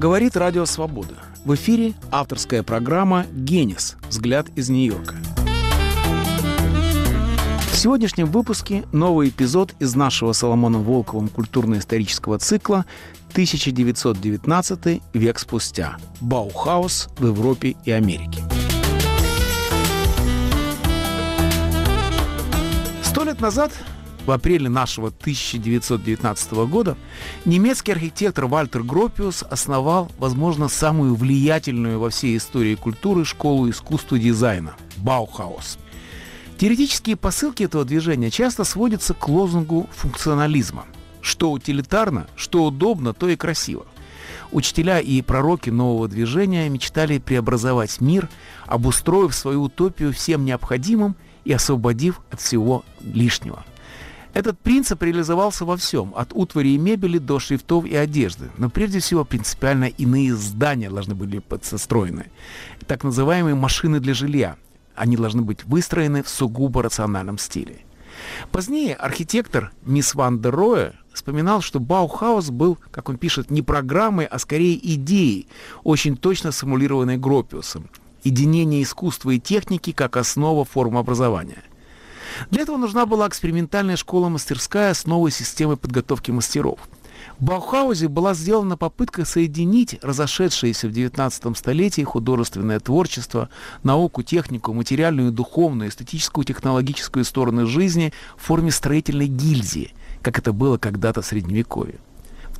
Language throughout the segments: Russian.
Говорит Радио Свобода. В эфире авторская программа «Генис. Взгляд из Нью-Йорка». В сегодняшнем выпуске новый эпизод из нашего Соломоном Волковым культурно-исторического цикла «1919 век спустя. Баухаус в Европе и Америке». 100 лет назад, в апреле нашего 1919 года, немецкий архитектор Вальтер Гропиус основал, возможно, самую влиятельную во всей истории культуры школу искусства и дизайна – Баухаус. Теоретические посылки этого движения часто сводятся к лозунгу функционализма. Что утилитарно, что удобно, то и красиво. Учителя и пророки нового движения мечтали преобразовать мир, обустроив свою утопию всем необходимым и освободив от всего лишнего. Этот принцип реализовался во всем, от утвари и мебели до шрифтов и одежды. Но прежде всего принципиально иные здания должны были быть состроены. Так называемые машины для жилья. Они должны быть выстроены в сугубо рациональном стиле. Позднее архитектор Мисс Ван дер Роэ вспоминал, что Баухаус был, как он пишет, не программой, а скорее идеей, очень точно сформулированной Гропиусом. Единение искусства и техники как основа формообразования. Для этого нужна была экспериментальная школа-мастерская с новой системой подготовки мастеров. В Баухаузе была сделана попытка соединить разошедшиеся в XIX столетии художественное творчество, науку, технику, материальную, духовную, эстетическую, технологическую стороны жизни в форме строительной гильдии, как это было когда-то в Средневековье. В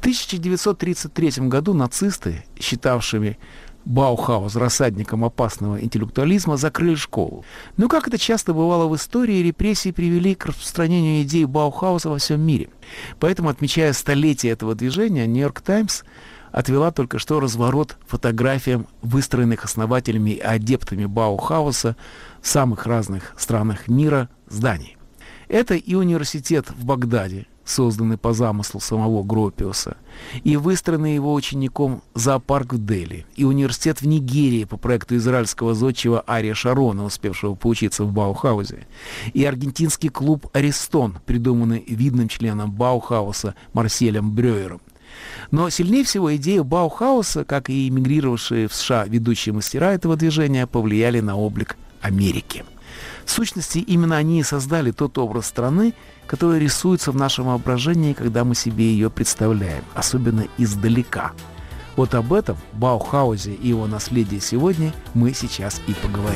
1933 году нацисты, считавшими Баухаус рассадником опасного интеллектуализма, закрыли школу. Но, как это часто бывало в истории, репрессии привели к распространению идей Баухауса во всем мире. Поэтому, отмечая столетие этого движения, «Нью-Йорк Таймс» отвела только что разворот фотографиям выстроенных основателями и адептами Баухауса в самых разных странах мира зданий. Это и университет в Багдаде, созданный по замыслу самого Гропиуса, и выстроенный его учеником зоопарк в Дели, и университет в Нигерии по проекту израильского зодчего Ария Шарона, успевшего поучиться в Баухаузе, и аргентинский клуб «Аристон», придуманный видным членом Баухауса Марселем Брёером. Но сильнее всего идеи Баухауса, как и эмигрировавшие в США ведущие мастера этого движения, повлияли на облик Америки. В сущности, именно они и создали тот образ страны, который рисуется в нашем воображении, когда мы себе ее представляем, особенно издалека. Вот об этом, Баухаузе и его наследии сегодня мы сейчас и поговорим.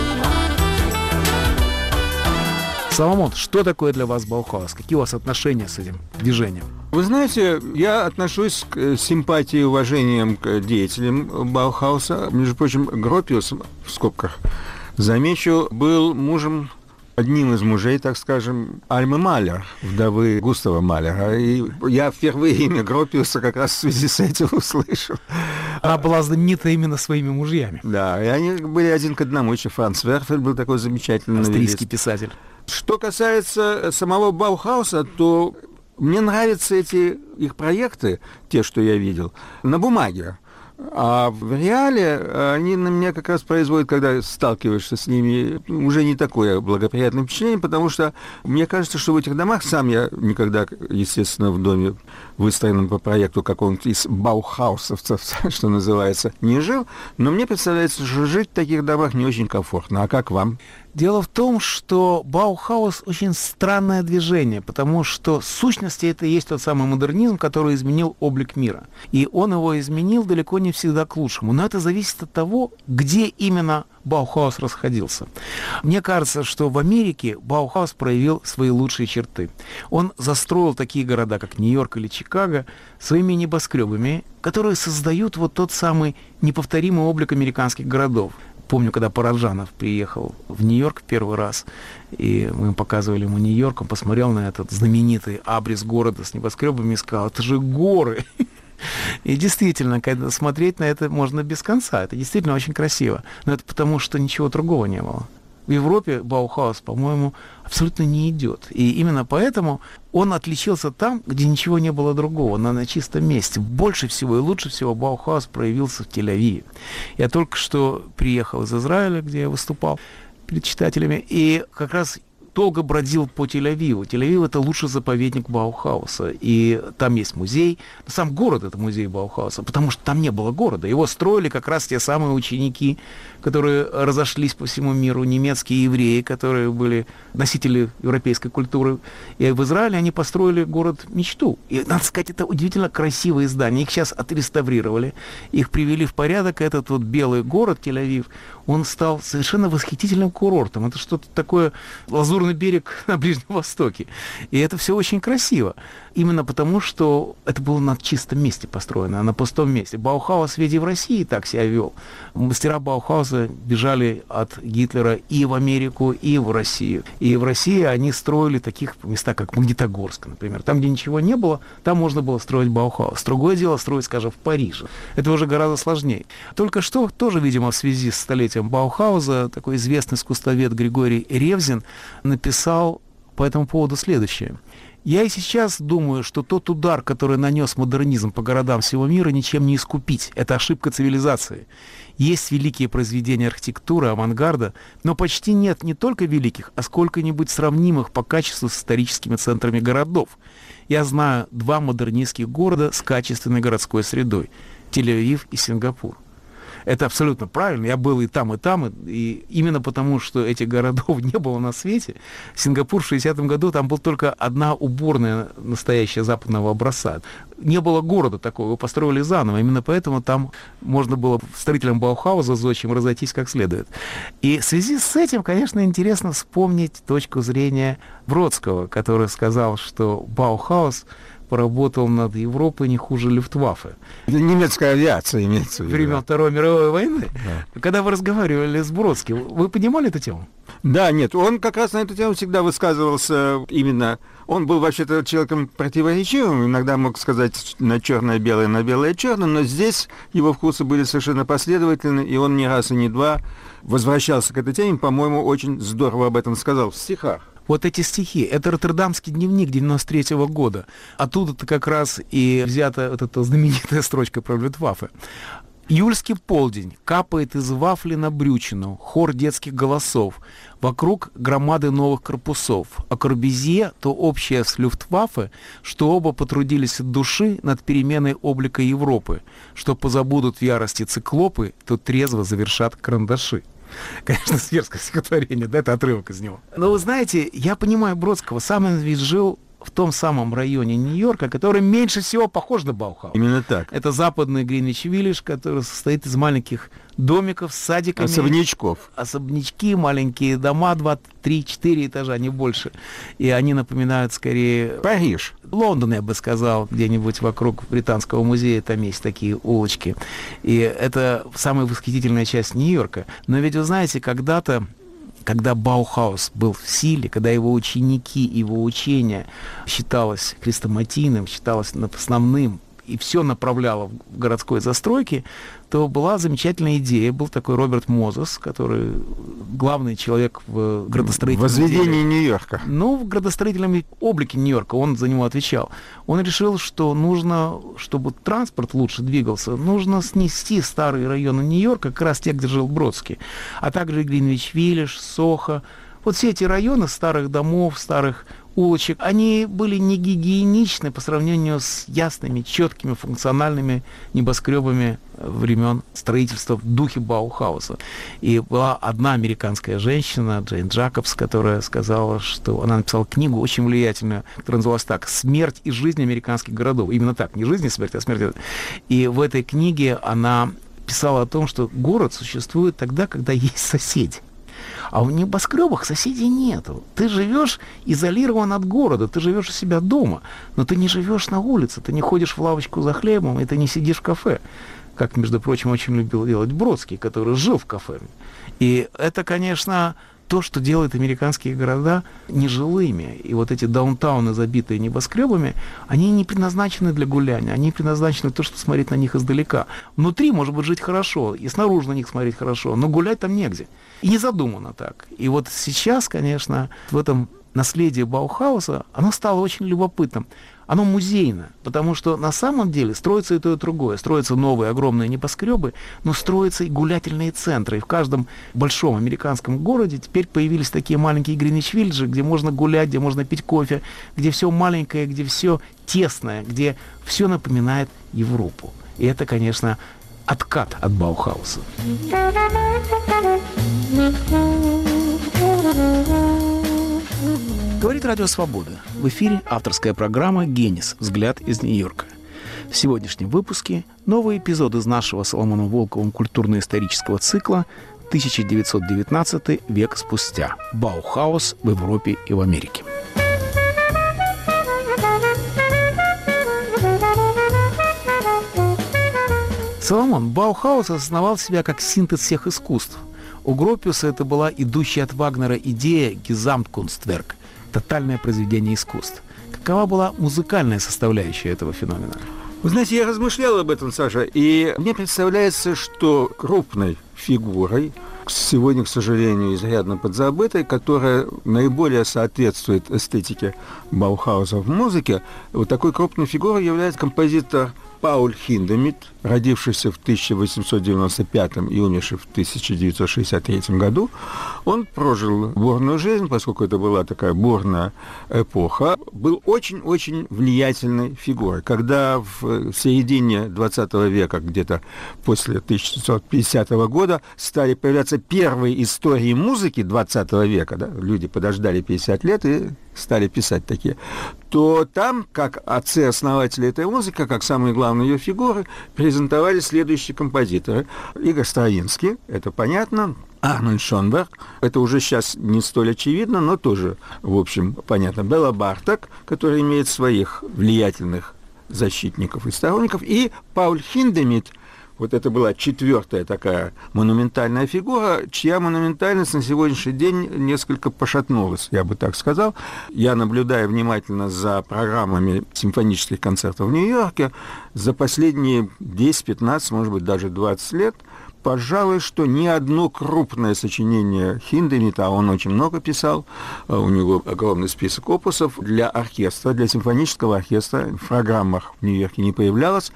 Соломон, что такое для вас Баухаус? Какие у вас отношения с этим движением? Вы знаете, я отношусь к симпатии и уважением к деятелям Баухауса. Между прочим, Гропиус, в скобках, замечу, был мужем, одним из мужей, так скажем, Альмы Малер, вдовы Густава Малера. И я впервые имя Гропиуса как раз в связи с этим услышал. Она была знаменита именно своими мужьями. Да, и они были один к одному. Еще Франц Верфель был такой замечательный австрийский писатель. Что касается самого Баухауса, то мне нравятся эти их проекты, те, что я видел, на бумаге. А в реале они на меня как раз производят, когда сталкиваешься с ними, уже не такое благоприятное впечатление, потому что мне кажется, что в этих домах, сам я никогда, естественно, в доме, выстроенном по проекту какого-нибудь из баухаусовцев, что называется, не жил, но мне представляется, что жить в таких домах не очень комфортно. А как вам? Дело в том, что Баухаус очень странное движение, потому что в сущности это и есть тот самый модернизм, который изменил облик мира. И он его изменил далеко не всегда к лучшему. Но это зависит от того, где именно Баухаус расходился. Мне кажется, что в Америке Баухаус проявил свои лучшие черты. Он застроил такие города, как Нью-Йорк или Чикаго, своими небоскребами, которые создают вот тот самый неповторимый облик американских городов. Помню, когда Параджанов приехал в Нью-Йорк первый раз, и мы показывали ему Нью-Йорк, он посмотрел на этот знаменитый абрис города с небоскребами и сказал: это же горы. И действительно, когда смотреть на это можно без конца. Это действительно очень красиво. Но это потому, что ничего другого не было. В Европе Баухаус, по-моему, абсолютно не идет. И именно поэтому он отличился там, где ничего не было другого, на чистом месте. Больше всего и лучше всего Баухаус проявился в Тель-Авиве. Я только что приехал из Израиля, где я выступал перед читателями, и как раз долго бродил по Тель-Авиву. Тель-Авив — это лучший заповедник Баухауса. И там есть музей. Сам город — это музей Баухауса, потому что там не было города. Его строили как раз те самые ученики, которые разошлись по всему миру, немецкие евреи, которые были носители европейской культуры. И в Израиле они построили город-мечту. И, надо сказать, это удивительно красивые здания. Их сейчас отреставрировали, их привели в порядок. Этот вот белый город Тель-Авив, он стал совершенно восхитительным курортом. Это что-то такое, лазурный берег на Ближнем Востоке. И это все очень красиво. Именно потому, что это было на чистом месте построено, а на пустом месте. Баухаус ведь и в России так себя вел. Мастера Баухауса бежали от Гитлера и в Америку, и в Россию. И в России они строили таких места, как Магнитогорск, например. Там, где ничего не было, там можно было строить Баухаус. Другое дело строить, скажем, в Париже. Это уже гораздо сложнее. Только что, тоже, видимо, в связи с столетием Баухауза, такой известный искусствовед Григорий Ревзин написал по этому поводу следующее. «Я и сейчас думаю, что тот удар, который нанес модернизм по городам всего мира, ничем не искупить. Это ошибка цивилизации. Есть великие произведения архитектуры, авангарда, но почти нет не только великих, а сколько-нибудь сравнимых по качеству с историческими центрами городов. Я знаю 2 модернистских города с качественной городской средой – Тель-Авив и Сингапур». Это абсолютно правильно. Я был и там, и именно потому, что этих городов не было на свете, Сингапур в 60-м году, там была только одна уборная настоящая западного образца. Не было города такого, его построили заново. Именно поэтому там можно было строителям Баухауза зодчим разойтись как следует. И в связи с этим, конечно, интересно вспомнить точку зрения Бродского, который сказал, что Баухаус поработал над Европой не хуже Люфтваффе. Немецкая авиация имеется в виду. Времен Второй мировой войны. Да. Когда вы разговаривали с Бродским, вы понимали эту тему? Да, нет, он как раз на эту тему всегда высказывался именно... Он был вообще-то человеком противоречивым, иногда мог сказать на черное-белое, на белое-черное, но здесь его вкусы были совершенно последовательны, и он не раз и не два возвращался к этой теме, по-моему, очень здорово об этом сказал в стихах. Вот эти стихи, это Роттердамский дневник 93-го года. Оттуда-то как раз и взята вот эта знаменитая строчка про Люфтваффе. «Июльский полдень, капает из вафли на брючину, хор детских голосов, вокруг громады новых корпусов, а Корбюзье то общее с Люфтваффе, что оба потрудились от души над переменой облика Европы, что позабудут в ярости циклопы, то трезво завершат карандаши». Конечно, сверское стихотворение, да, это отрывок из него. Но вы знаете, я понимаю Бродского, сам он ведь жил в том самом районе Нью-Йорка, который меньше всего похож на Баухаус. Именно так. Это западный Гринвич-Виллидж, который состоит из маленьких домиков с садиками. Особнячков. Особнячки, маленькие дома, 2, 3, 4 этажа, не больше. И они напоминают скорее... Париж. Лондон, я бы сказал, где-нибудь вокруг Британского музея, там есть такие улочки. И это самая восхитительная часть Нью-Йорка. Но ведь вы знаете, когда-то, когда Баухаус был в силе, когда его ученики, его учение считалось хрестоматийным, считалось основным, и все направляло в городской застройке, то была замечательная идея. Был такой Роберт Мозес, который главный человек в градостроительном... Возведении Нью-Йорка. Ну, в градостроительном облике Нью-Йорка, он за него отвечал. Он решил, что нужно, чтобы транспорт лучше двигался, нужно снести старые районы Нью-Йорка, как раз те, где жил Бродский, а также Гринвич-Виллидж, Сохо. Вот все эти районы старых домов, старых улочек, они были не гигиеничны по сравнению с ясными, четкими, функциональными небоскребами времен строительства в духе Баухауса. И была одна американская женщина, Джейн Джакобс, которая сказала, что она написала книгу очень влиятельную, которая называлась так «Смерть и жизнь американских городов». Именно так, не жизнь и смерть, а смерть. И в этой книге она писала о том, что город существует тогда, когда есть соседи. А в небоскребах соседей нету. Ты живешь изолирован от города, ты живешь у себя дома, но ты не живешь на улице, ты не ходишь в лавочку за хлебом, и ты не сидишь в кафе. Как, между прочим, очень любил делать Бродский, который жил в кафе. И это, конечно, то, что делает американские города нежилыми. И вот эти даунтауны, забитые небоскребами, они не предназначены для гуляния, они предназначены для того, чтобы смотреть на них издалека. Внутри, может быть, жить хорошо, и снаружи на них смотреть хорошо, но гулять там негде. И не задумано так. И вот сейчас, конечно, в этом наследие Баухауса, оно стало очень любопытным. Оно музейно, потому что на самом деле строится и то, и другое. Строятся новые огромные небоскребы, но строятся и гулятельные центры. И в каждом большом американском городе теперь появились такие маленькие Гринвич-виллиджи, где можно гулять, где можно пить кофе, где все маленькое, где все тесное, где все напоминает Европу. И это, конечно, откат от Баухауса. Говорит Радио Свобода. В эфире авторская программа «Генис. Взгляд из Нью-Йорка». В сегодняшнем выпуске новый эпизод из нашего с Соломоном Волковым культурно-исторического цикла «1919 век спустя. Баухаус в Европе и в Америке». Соломон, Баухаус осознавал себя как синтез всех искусств. У Гропиуса это была идущая от Вагнера идея «Gesamtkunstwerk» – тотальное произведение искусств. Какова была музыкальная составляющая этого феномена? Вы знаете, я размышлял об этом, Саша, и мне представляется, что крупной фигурой, сегодня, к сожалению, изрядно подзабытой, которая наиболее соответствует эстетике Баухауса в музыке, вот такой крупной фигурой является композитор Пауль Хиндемит, родившийся в 1895 и умерший в 1963 году. Он прожил бурную жизнь, поскольку это была такая бурная эпоха, был очень-очень влиятельной фигурой. Когда в середине 20 века, где-то после 1950 года, стали появляться первые истории музыки 20 века, да, люди подождали 50 лет и стали писать такие, то там, как отцы-основатели этой музыки, как самые главные ее фигуры, презентовали следующие композиторы. Игорь Стравинский, это понятно, Арнольд Шонберг, это уже сейчас не столь очевидно, но тоже, в общем, понятно. Béla Bartók, который имеет своих влиятельных защитников и сторонников, и Пауль Хиндемит. Вот это была четвертая такая монументальная фигура, чья монументальность на сегодняшний день несколько пошатнулась, я бы так сказал. Я наблюдаю внимательно за программами симфонических концертов в Нью-Йорке за последние 10-15, может быть, даже 20 лет. Пожалуй, что ни одно крупное сочинение Хиндемита, а он очень много писал, у него огромный список опусов, для оркестра, для симфонического оркестра в программах в Нью-Йорке не появлялось.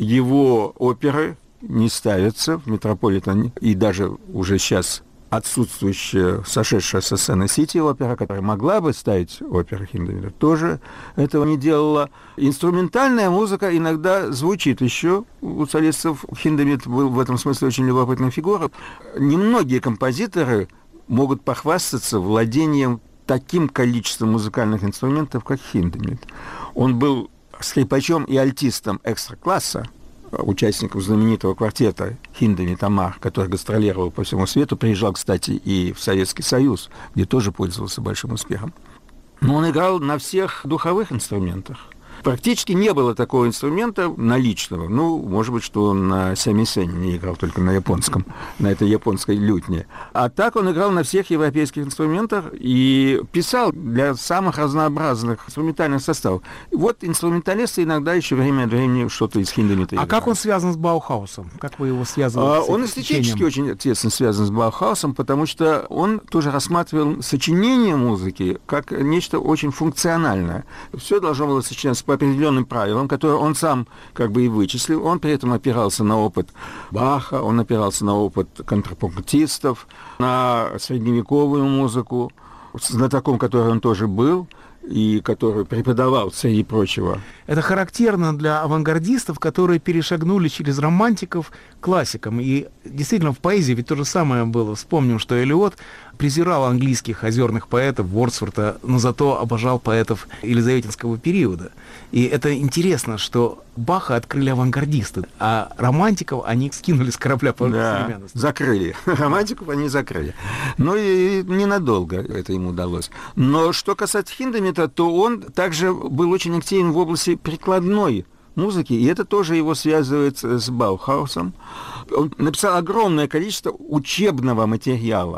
Его оперы не ставятся в Метрополитене, и даже уже сейчас отсутствующая, сошедшая со сцены Сити опера, которая могла бы ставить оперы Хиндемита, тоже этого не делала. Инструментальная музыка иногда звучит еще у солистов. Хиндемит был в этом смысле очень любопытной фигурой. Немногие композиторы могут похвастаться владением таким количеством музыкальных инструментов, как Хиндемит. Он был скрипачом и альтистом экстра-класса, участников знаменитого квартета Хиндемит Амар, который гастролировал по всему свету, приезжал, кстати, и в Советский Союз, где тоже пользовался большим успехом. Но он играл на всех духовых инструментах. Практически не было такого инструмента наличного. Ну, может быть, что он на сямисене не играл, только на японском, на этой японской лютне. А так он играл на всех европейских инструментах и писал для самых разнообразных инструментальных составов. Вот инструменталисты иногда еще время от времени что-то из Хиндемита играют. А как он связан с Баухаусом? Как вы его связываете? Он эстетически очень тесно связан с Баухаусом, потому что он тоже рассматривал сочинение музыки как нечто очень функциональное. Все должно было сочиняться по определенным правилам, которые он сам как бы и вычислил. Он при этом опирался на опыт Баха, он опирался на опыт контрапунктистов, на средневековую музыку, знатоком которой он тоже был и который преподавал, среди прочего. Это характерно для авангардистов, которые перешагнули через романтиков к классикам. И действительно в поэзии ведь то же самое было. Вспомним, что Элиот презирал английских озерных поэтов Вордсворта, но зато обожал поэтов елизаветинского периода. И это интересно, что Баха открыли авангардисты, а романтиков они скинули с корабля по современности. Закрыли. Романтиков они закрыли. Но и ненадолго это ему удалось. Но что касается Хиндемита, то он также был очень активен в области прикладной музыки, и это тоже его связывает с Баухаусом. Он написал огромное количество учебного материала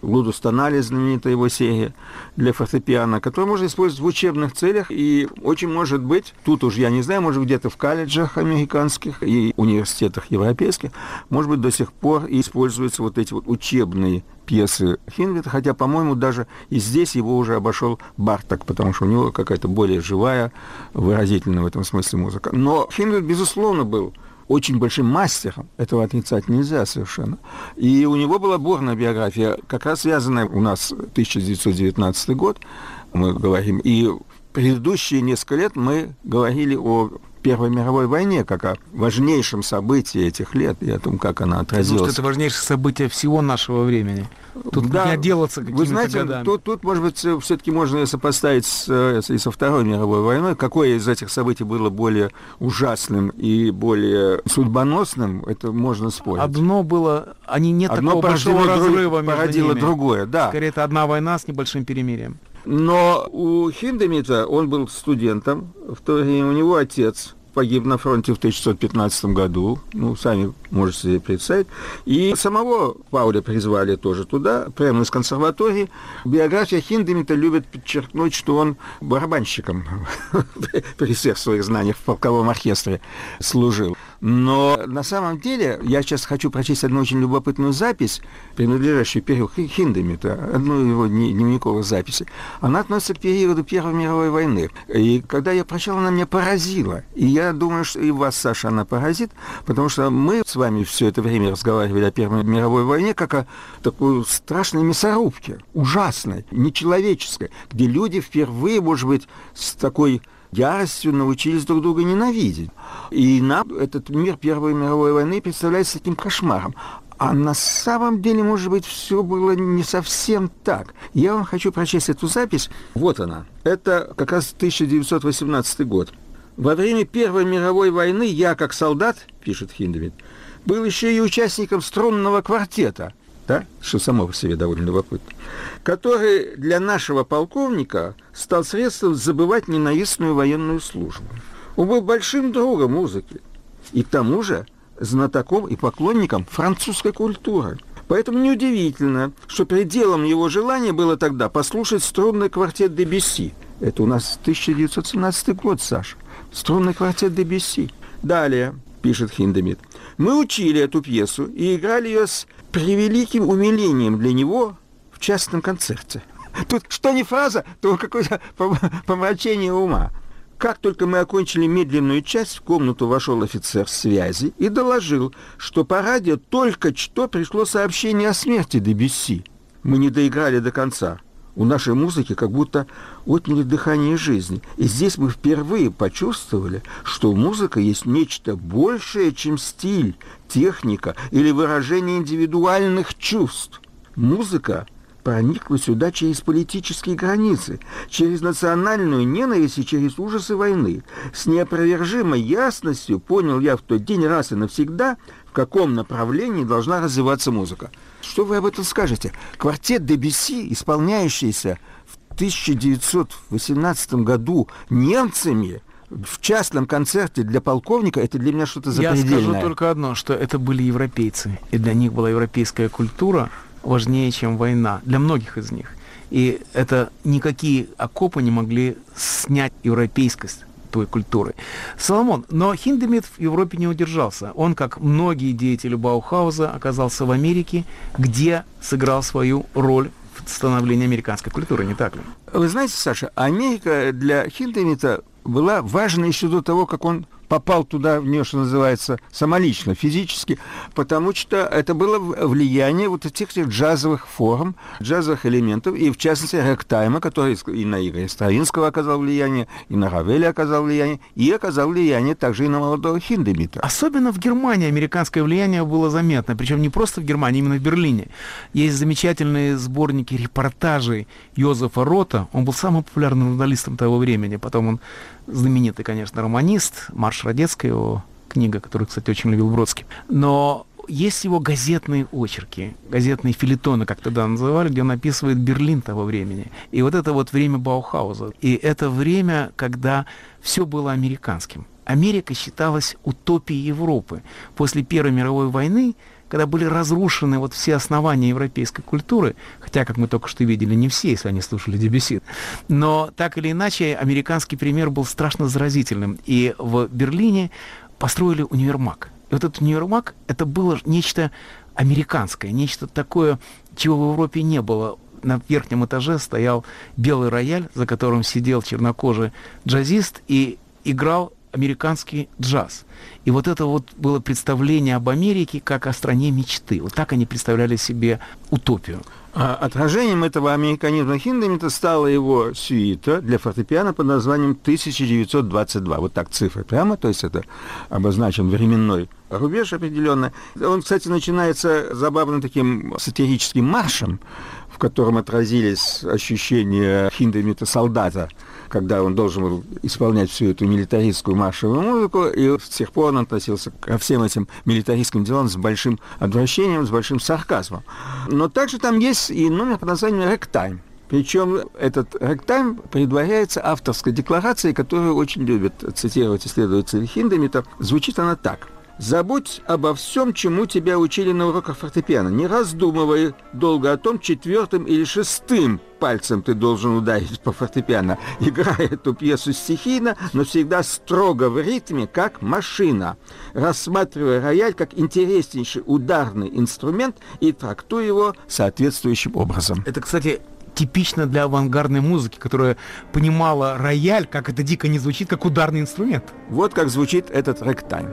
«Лудус Тоналис», знаменитая его серия для фортепиано, которую можно использовать в учебных целях, и очень может быть, тут уж я не знаю, может быть, где-то в колледжах американских и университетах европейских, может быть, до сих пор и используются вот эти вот учебные пьесы Хиндемита, хотя, по-моему, даже и здесь его уже обошел Барток, потому что у него какая-то более живая, выразительная в этом смысле музыка. Но Хиндемит, безусловно, был очень большим мастером, этого отрицать нельзя совершенно. И у него была бурная биография, как раз связанная у нас 1919 год, мы говорим, и предыдущие несколько лет мы говорили о Первой мировой войне, как о важнейшем событии этих лет и о том, как она отразилась. Потому что это важнейшее событие всего нашего времени. Тут да, не отделаться какими-то вы знаете, годами. Тут, может быть, все-таки можно ее сопоставить и со Второй мировой войной. Какое из этих событий было более ужасным и более судьбоносным, это можно спорить. Одно было, они нет такого большого разрыва между породило ними. Другое, да. Скорее, это одна война с небольшим перемирием. Но у Хиндемита, он был студентом, в то время у него отец погиб на фронте в 1915 году, ну, сами можете себе представить, и самого Пауля призвали тоже туда, прямо из консерватории. Биография Хиндемита любит подчеркнуть, что он барабанщиком при всех своих знаниях в полковом оркестре служил. Но на самом деле, я сейчас хочу прочесть одну очень любопытную запись, принадлежащую периоду Хиндемита, одну его дневниковых записей. Она относится к периоду Первой мировой войны. И когда я прочел, она меня поразила. И я думаю, что и вас, Саша, она поразит, потому что мы с вами все это время разговаривали о Первой мировой войне как о такой страшной мясорубке, ужасной, нечеловеческой, где люди впервые, может быть, с такой яростью научились друг друга ненавидеть. И нам этот мир Первой мировой войны представляется таким кошмаром. А на самом деле, может быть, все было не совсем так. Я вам хочу прочесть эту запись. Вот она. Это как раз 1918 год. «Во время Первой мировой войны я, как солдат, — пишет Хиндемит, — был еще и участником струнного квартета, да, что само по себе довольно любопытно, который для нашего полковника стал средством забывать ненавистную военную службу. Он был большим другом музыки и к тому же знатоком и поклонником французской культуры. Поэтому неудивительно, что пределом его желания было тогда послушать струнный квартет Дебюсси. Это у нас 1917 год, Саша. Струнный квартет Дебюсси. Далее, пишет Хиндемит, мы учили эту пьесу и играли ее с превеликим умилением для него в частном концерте. Тут что не фраза, то какое-то помрачение ума. Как только мы окончили медленную часть, в комнату вошел офицер связи и доложил, что по радио только что пришло сообщение о смерти Дебюсси. Мы не доиграли до конца. У нашей музыки как будто отняли дыхание жизни. И здесь мы впервые почувствовали, что музыка есть нечто большее, чем стиль, техника или выражение индивидуальных чувств. Музыка проникла сюда через политические границы, через национальную ненависть и через ужасы войны. С неопровержимой ясностью понял я в тот день раз и навсегда, в каком направлении должна развиваться музыка. Что вы об этом скажете? Квартет Дебюсси, исполняющийся в 1918 году немцами в частном концерте для полковника, это для меня что-то запредельное. Я скажу только одно, что это были европейцы, и для них была европейская культура важнее, чем война, для многих из них. И это никакие окопы не могли снять европейскость той культуры. Соломон, но Хиндемит в Европе не удержался. Он, как многие деятели Баухауза, оказался в Америке, где сыграл свою роль в становлении американской культуры, не так ли? Вы знаете, Саша, Америка для Хиндемита была важна еще до того, как он попал туда, в нее, что называется, самолично, физически, потому что это было влияние вот этих джазовых форм, джазовых элементов, и в частности рэктайма, который и на Игоря Стравинского оказал влияние, и на Равеля оказал влияние, и оказал влияние также и на молодого Хиндемита. Особенно в Германии американское влияние было заметно, причем не просто в Германии, именно в Берлине. Есть замечательные сборники репортажей Йозефа Рота, он был самым популярным журналистом того времени, потом он знаменитый, конечно, романист, «Марш Радецкой», его книга, которую, кстати, очень любил Бродский. Но есть его газетные очерки, газетные фельетоны, как тогда называли, где он описывает Берлин того времени. И вот это вот время Баухауза. И это время, когда все было американским. Америка считалась утопией Европы. После Первой мировой войны, когда были разрушены вот все основания европейской культуры, хотя, как мы только что видели, не все, если они слушали Дебюсси, но так или иначе американский пример был страшно заразительным. И в Берлине построили универмаг. И вот этот универмаг, это было нечто американское, нечто такое, чего в Европе не было. На верхнем этаже стоял белый рояль, за которым сидел чернокожий джазист и играл американский джаз. И вот это вот было представление об Америке как о стране мечты. Вот так они представляли себе утопию. А отражением этого американизма Хиндемита стала его сюита для фортепиано под названием 1922. Вот так цифры прямо, то есть это обозначен временной рубеж определенный. Он, кстати, начинается забавным таким сатирическим маршем, в котором отразились ощущения Хиндемита солдата, когда он должен был исполнять всю эту милитаристскую маршевую музыку, и с тех пор он относился ко всем этим милитаристским делам с большим отвращением, с большим сарказмом. Но также там есть и номер под названием «Рэктайм». Причем этот рэктайм предваряется авторской декларацией, которую очень любят цитировать исследователи Хиндемита. Звучит она так. «Забудь обо всем, чему тебя учили на уроках фортепиано. Не раздумывай долго о том, 4-м или 6-м пальцем ты должен ударить по фортепиано. Играй эту пьесу стихийно, но всегда строго в ритме, как машина. Рассматривай рояль как интереснейший ударный инструмент и трактуй его соответствующим образом». Это, кстати, типично для авангардной музыки, которая понимала рояль, как это дико не звучит, как ударный инструмент. Вот как звучит этот рэктайм.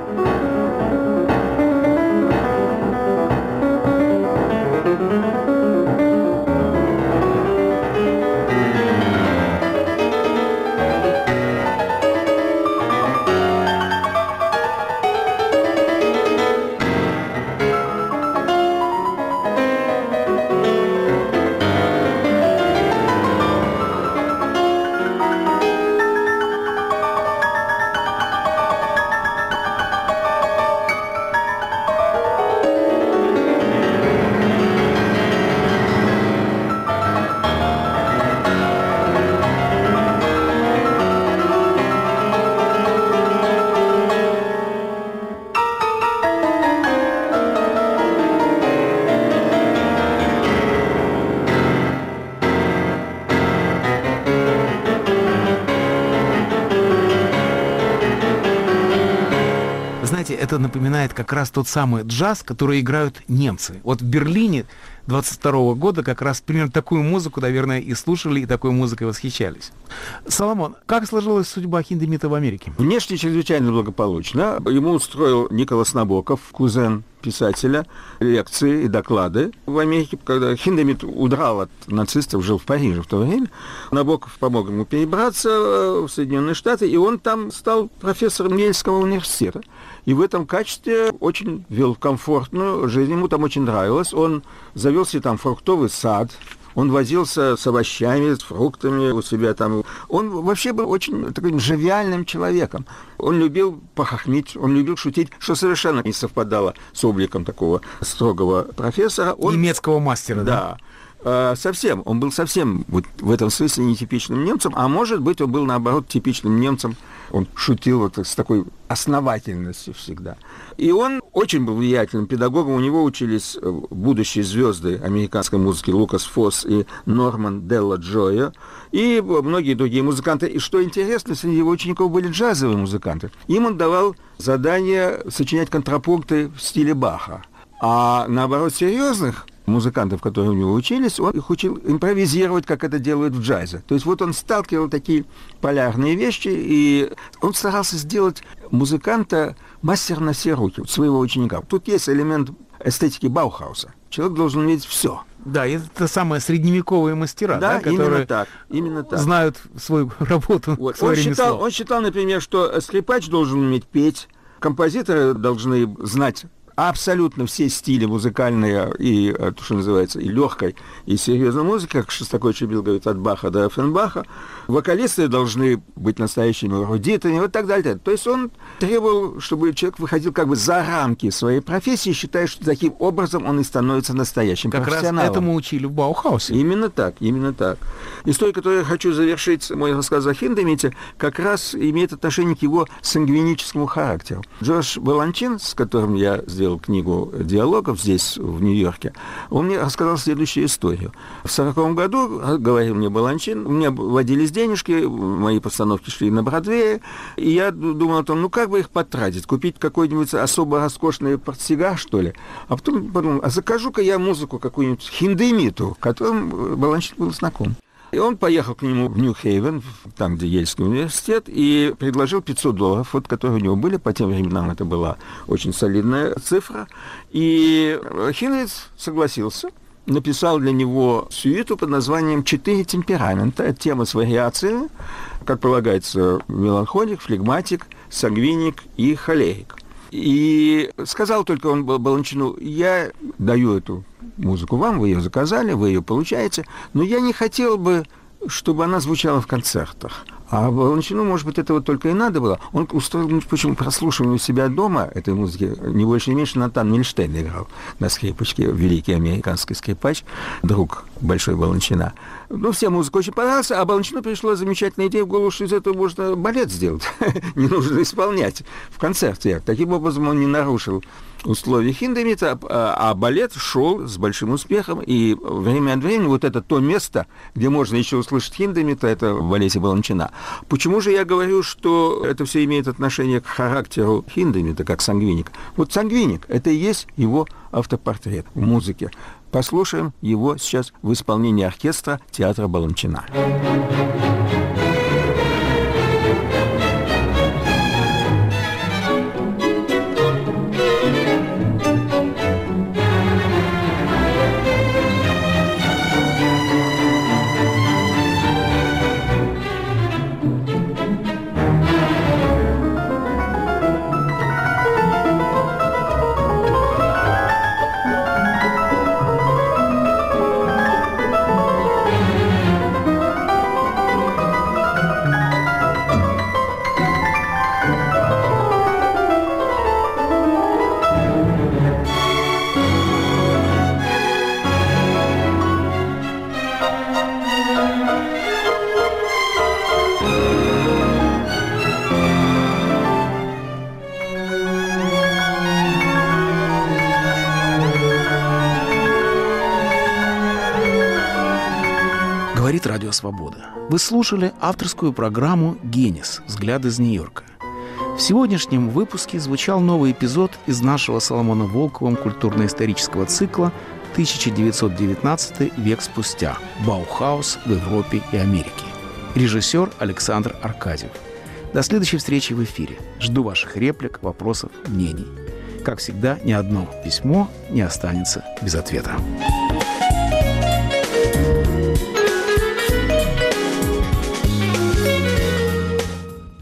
Это напоминает как раз тот самый джаз, который играют немцы. Вот в Берлине 22 года как раз примерно такую музыку, наверное, и слушали, и такой музыкой восхищались. Соломон, как сложилась судьба Хиндемита в Америке? Внешне чрезвычайно благополучно. Ему устроил Николас Набоков, кузен писателя, лекции и доклады в Америке. Когда Хиндемит удрал от нацистов, жил в Париже в то время, Набоков помог ему перебраться в Соединенные Штаты, и он там стал профессором Ельского университета. И в этом качестве очень вел комфортную жизнь, ему там очень нравилось. Он завел себе там фруктовый сад, он возился с овощами, с фруктами у себя там. Он вообще был очень таким живиальным человеком. Он любил похохмить, он любил шутить, что совершенно не совпадало с обликом такого строгого профессора. Немецкого мастера, да? Совсем. Он был совсем вот в этом смысле нетипичным немцем, а может быть, он был, наоборот, типичным немцем. Он шутил вот с такой основательностью всегда. И он очень был влиятельным педагогом. У него учились будущие звезды американской музыки Лукас Фосс и Норман Делла Джоя, и многие другие музыканты. И что интересно, среди его учеников были джазовые музыканты. Им он давал задание сочинять контрапункты в стиле Баха. А наоборот, серьезных музыкантов, которые у него учились, он их учил импровизировать, как это делают в джазе. То есть вот он сталкивал такие полярные вещи, и он старался сделать музыканта мастер на все руки, своего ученика. Тут есть элемент эстетики Баухауса. Человек должен уметь все. Да, это самые средневековые мастера, да, которые именно так. Знают свою работу, вот. свое ремесло. Он считал, например, что скрипач должен уметь петь, композиторы должны знать абсолютно все стили музыкальные и, что называется, и легкой, и серьезной музыки, как Шостакович Билл говорит, от Баха до Оффенбаха. Вокалисты должны быть настоящими эрудитами, вот так далее. То есть он требовал, чтобы человек выходил как бы за рамки своей профессии, считая, что таким образом он и становится настоящим профессионалом. Как раз этому учили в Баухаусе. Именно так, именно так. История, которую я хочу завершить, мой рассказ о Хиндемите, как раз имеет отношение к его сангвиническому характеру. Джордж Баланчин, с которым я сделал делал книгу диалогов здесь, в Нью-Йорке, он мне рассказал следующую историю. В 1940 году, говорил мне Баланчин, у меня водились денежки, мои постановки шли на Бродвее, и я думал о том, ну как бы их потратить, купить какой-нибудь особо роскошный портсигар, что ли. А потом подумал, а закажу-ка я музыку какую-нибудь Хиндемиту, которым Баланчин был знаком. И он поехал к нему в Нью-Хейвен, там, где Ельский университет, и предложил $500, вот, которые у него были. По тем временам это была очень солидная цифра. И Хиндрич согласился, написал для него сюиту под названием «4 темперамента». Это тема с вариациями, как полагается, меланхолик, флегматик, сангвиник и холерик. И сказал только он Баланчину: я даю эту музыку вам, вы ее заказали, вы ее получаете, но я не хотел бы, чтобы она звучала в концертах. А Баланчину, может быть, этого только и надо было. Он устроил, почему, прослушивание у себя дома этой музыки, не больше, не меньше, Натан Мильштейн играл на скрипочке, великий американский скрипач, друг большой Баланчина. Ну, всем музыка очень понравилась, а Баланчину пришла замечательная идея в голову, что из этого можно балет сделать. Не нужно исполнять в концерте. Таким образом, он не нарушил условий Хиндемита, а балет шел с большим успехом, и время от времени вот это то место, где можно еще услышать Хиндемита, это в балете Баланчина. Почему же я говорю, что это все имеет отношение к характеру Хиндемита, как сангвиник? Вот сангвиник — это и есть его автопортрет в музыке. Послушаем его сейчас в исполнении оркестра театра Баланчина. Говорит Радио Свобода. Вы слушали авторскую программу «Генис. Взгляд из Нью-Йорка». В сегодняшнем выпуске звучал новый эпизод из нашего Соломона Волковым культурно-исторического цикла «1919 век спустя. Баухаус в Европе и Америке». Режиссер Александр Аркадьев. До следующей встречи в эфире. Жду ваших реплик, вопросов, мнений. Как всегда, ни одно письмо не останется без ответа.